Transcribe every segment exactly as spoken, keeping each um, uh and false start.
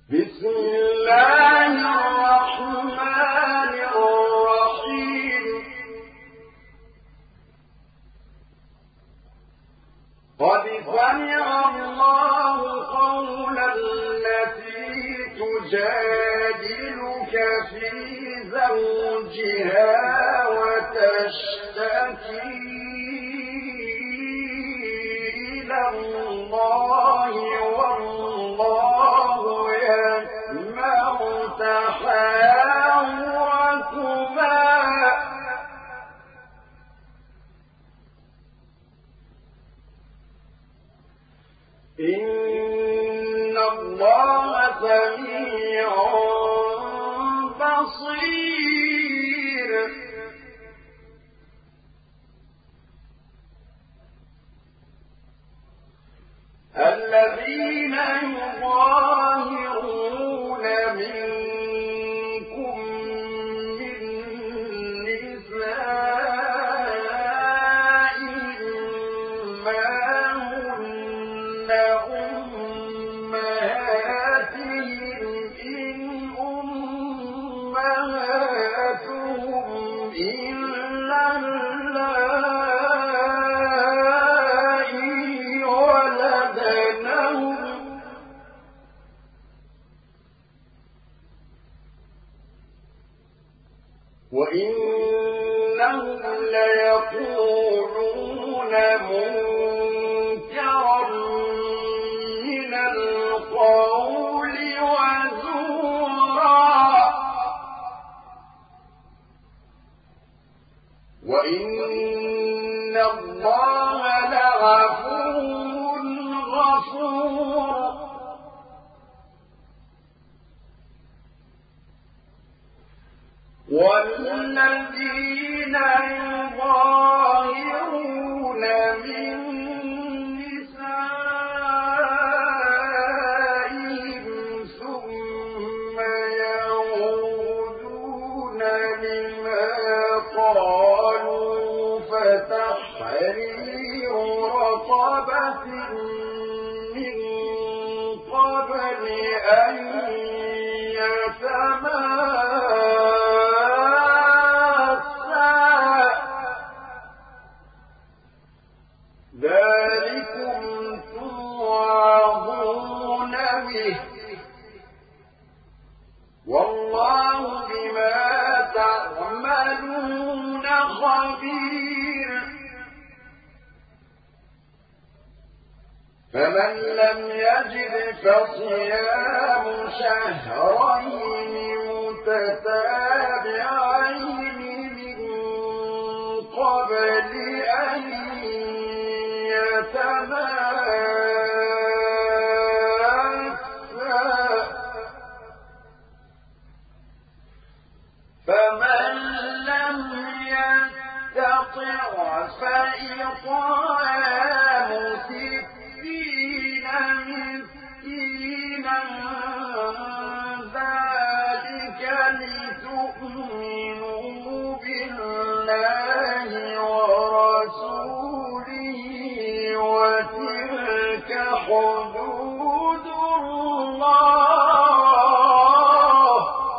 بسم الله الرحمن الرحيم قد سمع الله قول التي تجادلك في زوجها وتشتكي إلى الله والله يسمع تحاوركما إن الله سميع بصير الذين يظاهرون منكم من نسائهم ما هن أمهاتهم إن أمهاتهم إلا اللائي ولدنهم وإنهم ليقولون منكرا من القول وزورا وإن الله لعفو غفور والذين يظاهرون من نسائهم ثم يعودون لما قالوا فتحرير رقبة من قبل أن يتماسا ذلكم توعظون به والله بما تعملون خبير فمن لم يجد فصيام شهرين متتابعين من قبل أن يتماسا فمن لم يستطع فإطعام ستين مسكينا ذلك لتؤمنوا بالله ورسوله وتلك حدود الله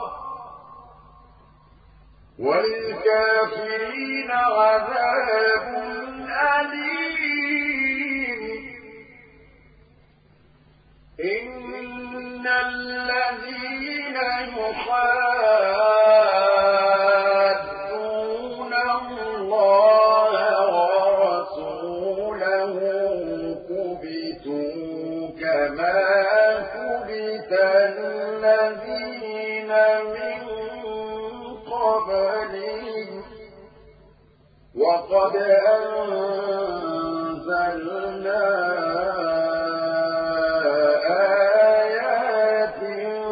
وللكافرين عذاب أليم إن الذين يحادون الله ورسوله كبتوا كما كبت الذين من قبلهم وقد أنزلنا آيات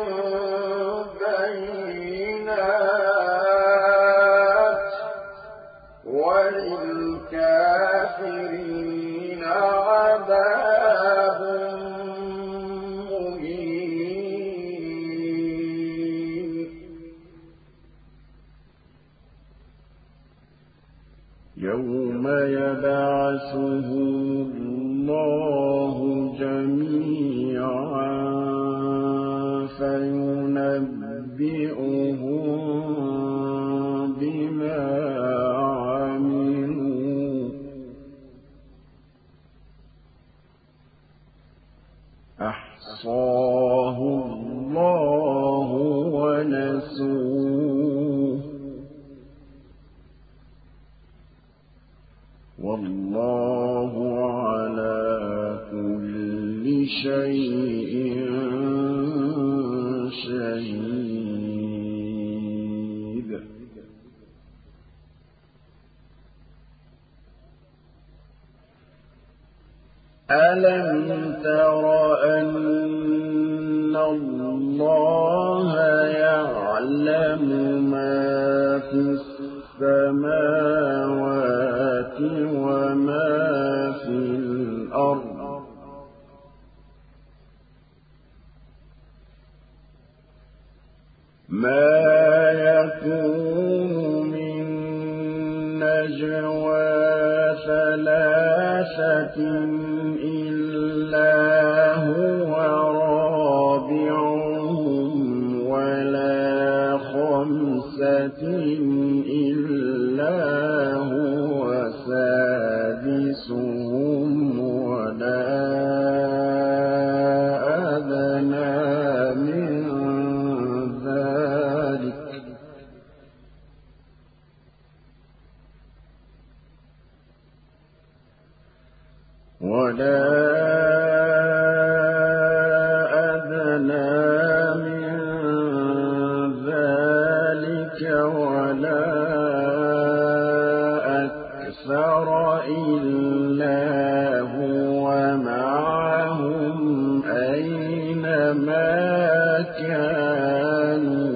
بينات وللكافرين عذاب مهين يوم يبعثهم الله جميعا فينبئهم بما عملوا أحصاه الله ونسوه والله على كل شيء شهيد. ألم تر أن الله يعلم ما في السماوات وما في الأرض ما يكون من نجوى ثلاثة إلا هو رابعهم ولا خمسة إلا هو سادسهم ولا أدنى من ذلك ولا أدنى من ذلك ولا أكثر إلا هو معهم أينما كانوا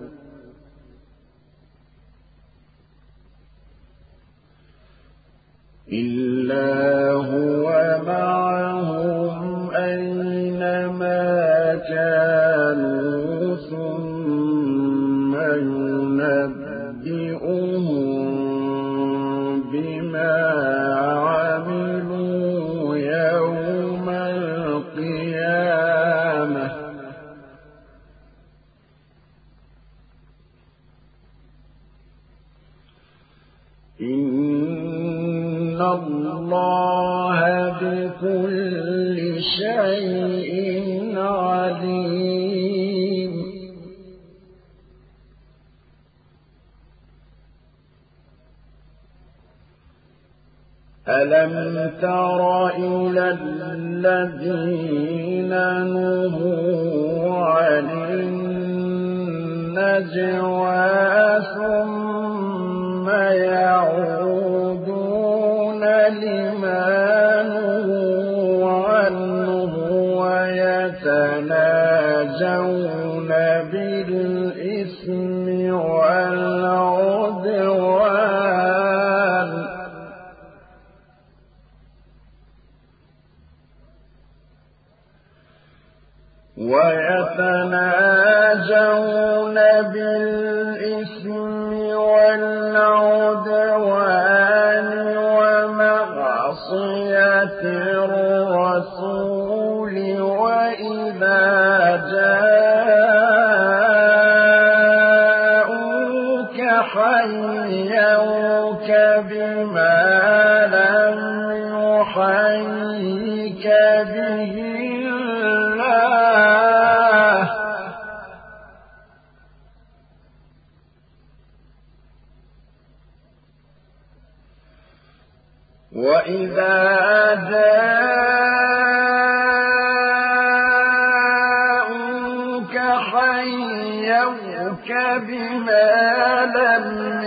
إلا هو معهم أينما كانوا ثم ينبئهم بما عملوا يوم القيامة إن الله بكل شيء عليم. ألم تر إلى الذين نهوا عن النجوى ثم يعودون لما نهوا عنه ويتناجون بالإثم والعدوان ويتناجون بالإثم والعدوان ومعصية الرسول وإذا جاءوك حيوك بما لم يحيك به وإذا جاءوك حيوك بما لم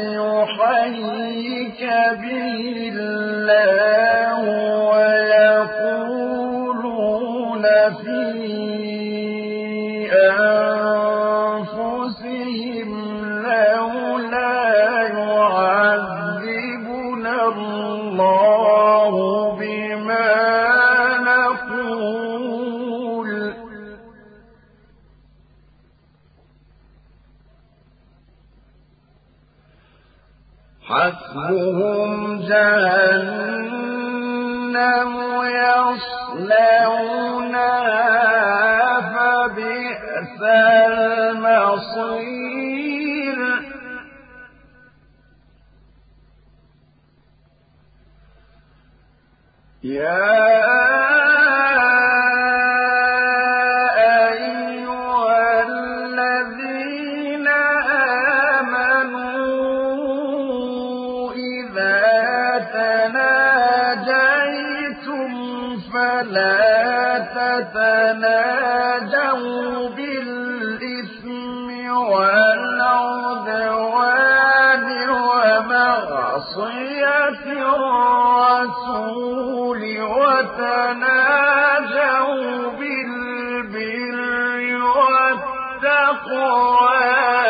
يحيك به الله ويقولون في أنفسهم لولا يعذبنا الله بما نقول حسبهم جهنم يصلونها فبئس وبئس المصير يا فلا تتناجوا بالإثم والعدوان ومعصية الرسول وتناجوا بالبر والتقوى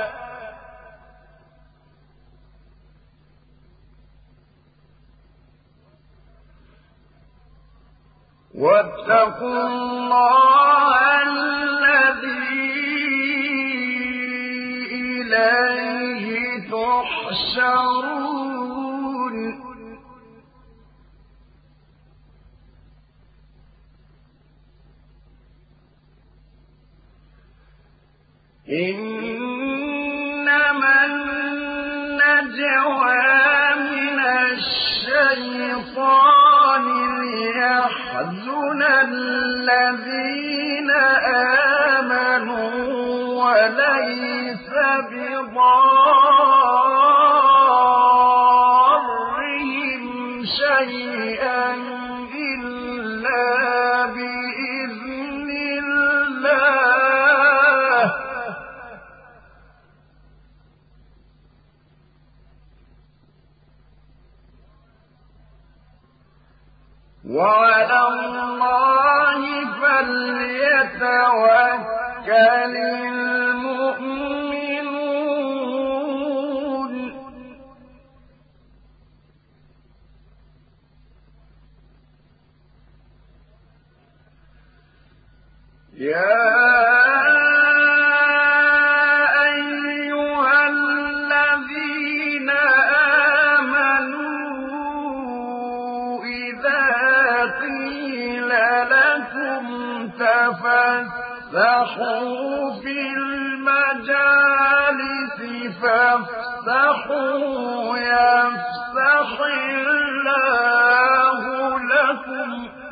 واتقوا الله الذي إليه تحشرون إنما النجوى من الشيطان ليحزن الذين آمنوا وليس بضارهم شيئا إلا بإذن الله وعلى الله فليتوكل المؤمنون يا أيها الذين آمنوا إذا قيل لكم تفسحوا في المجالس فافسحوا يفسح الله لكم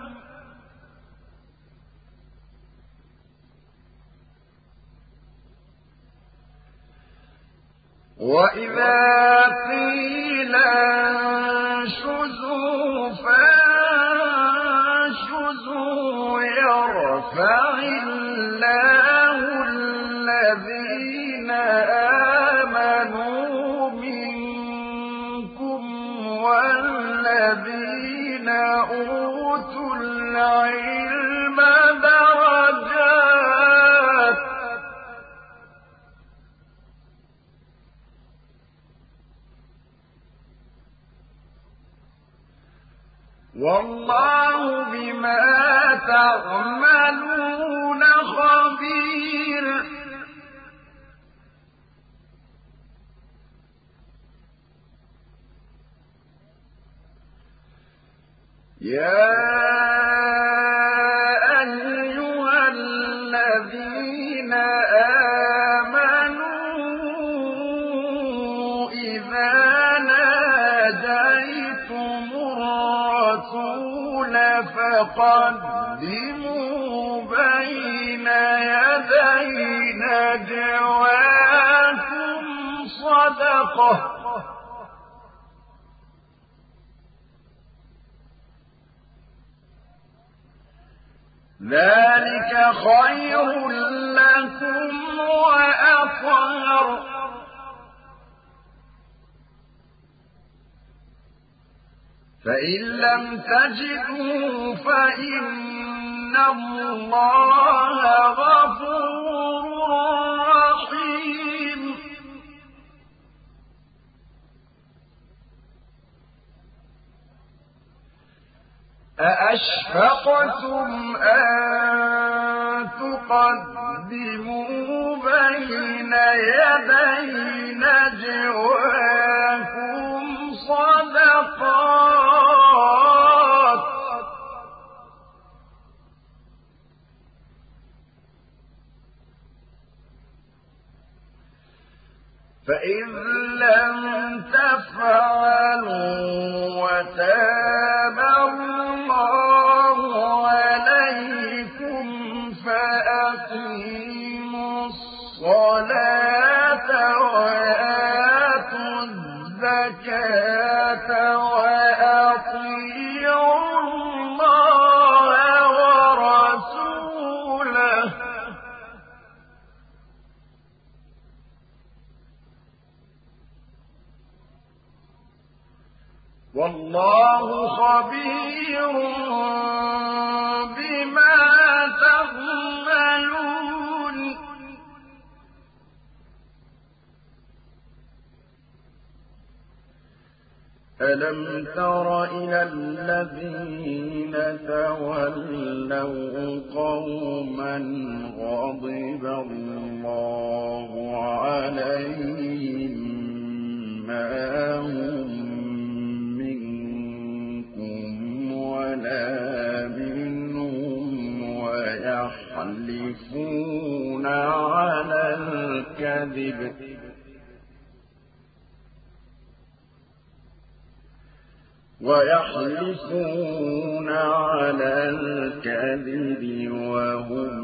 وإذا قيل انشزوا فانشزوا يرفع الله الذين آمنوا منكم والذين أوتوا العلم درجات والله بما تعملون خبير يا أيها الذين آمنوا إذا ناجيتم الرسول فقدموا بين يدي نجواكم صدقة ذلك خير لكم وأطهر فإن لم تجدوا فإن الله غفور رحيم أأشفقتم أن تقدموا بين يدي نجواكم صدقات فإن لم تفعلوا وتاب الله عليكم فأقيموا الصلاة وآتوا الزكاة وأطيعوا الله ورسوله والله خبير بما تعملون ألم تر إلى الذين تولوا قوما غضب الله عليهم ما هم ولا منهم ويحلفون على الكذب ويحلفون على الكذب وهم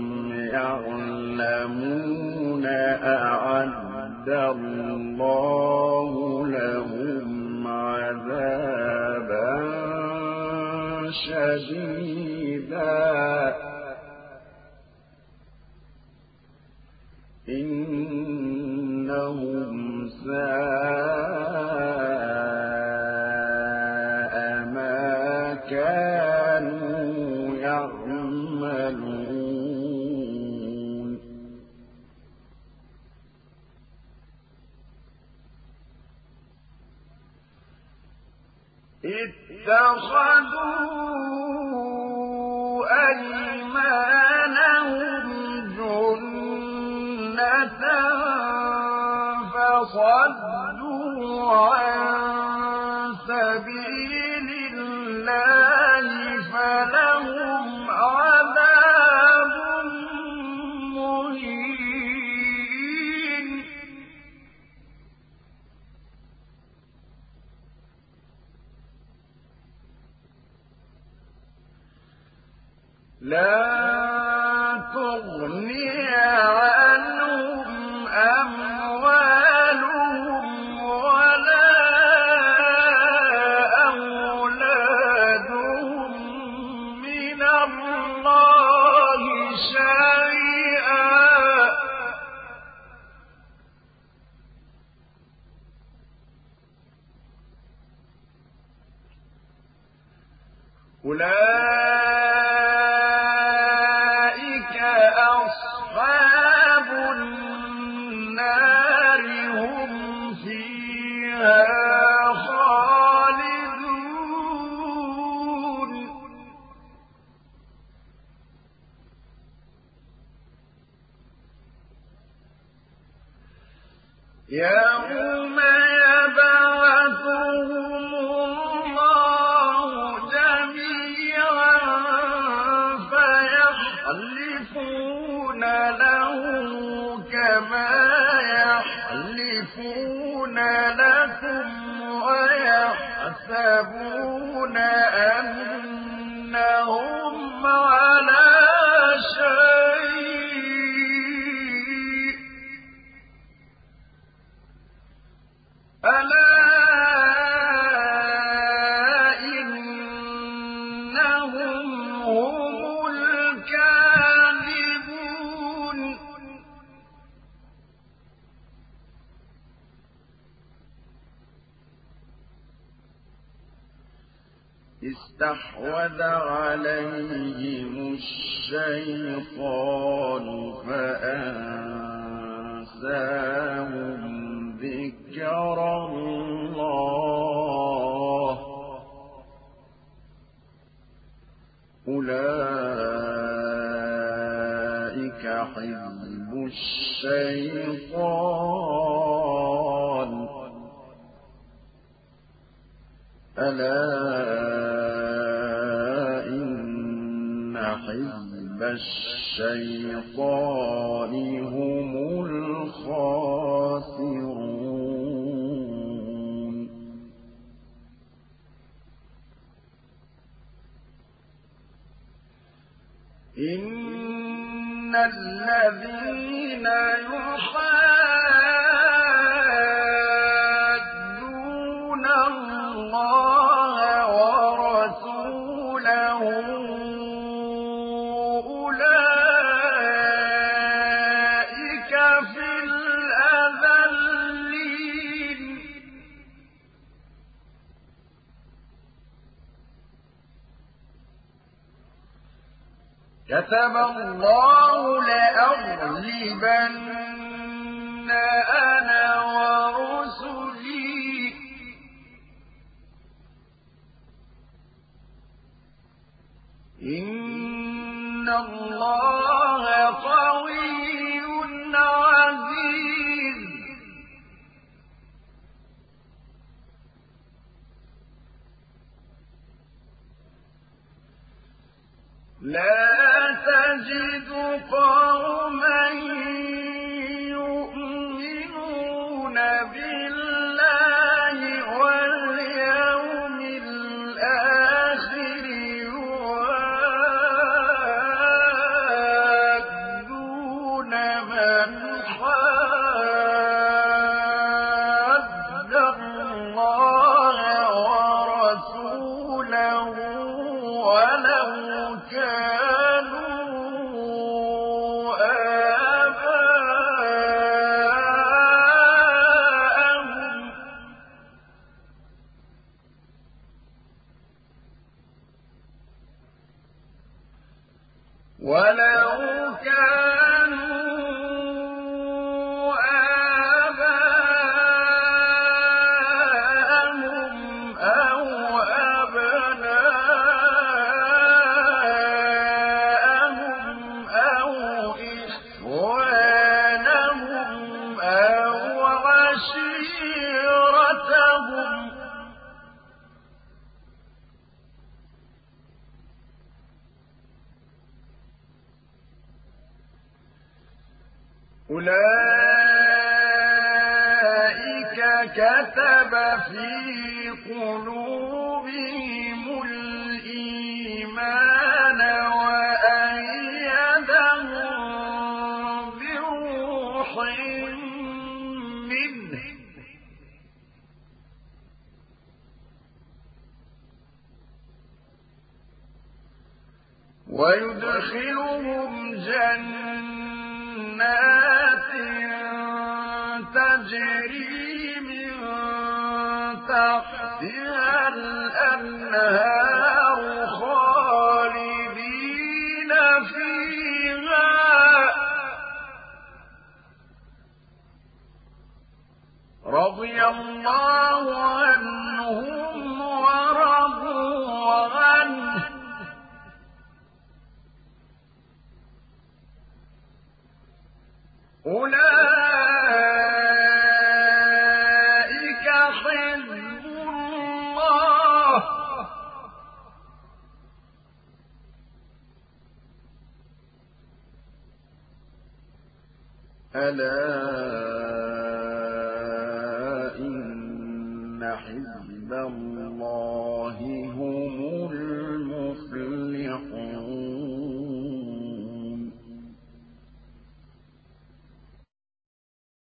يعلمون أعد الله لهم عذابا شديدا إنهم ساء ما كانوا يعملون اتخذوا أيمانهم جنة فصدوا عن سبيل الله فلهم عذاب مهين لا تغني عنهم أموالهم ولا أولادهم من الله شيئا أولئك أصحاب النار هم فيها خالدون يوم يبعثهم الله جميعا فيحلفون له كما يحلفون لكم ويحسبون أنهم على شيء ألا إنهم هم الكاذبون استحوذ عليهم الشيطان فأنساهم ذكر الله أولئك حزب الشيطان ألا إن حزب الشيطان هم الخاسرون الذين يحادون الله ورسوله أولئك في الأذلين كتب الله لأغلبن أنا ورسلي إن الله قوي عزيز لا تجد قوما يؤمنون بالله واليوم الآخر يوادون من حاد الله ورسوله ولو كانوا آباءهم ولو كانوا آباءهم أو أبناءهم أو إخوانهم أو عشيرتهم أولئك كتب في قلوبهم الإيمان وأيدهم بروح منه ويدخلهم جنات تجري من تحتها الأنهار خالدين فيها رضي الله عنهم ورضوا عنه أولئك حزب الله ألا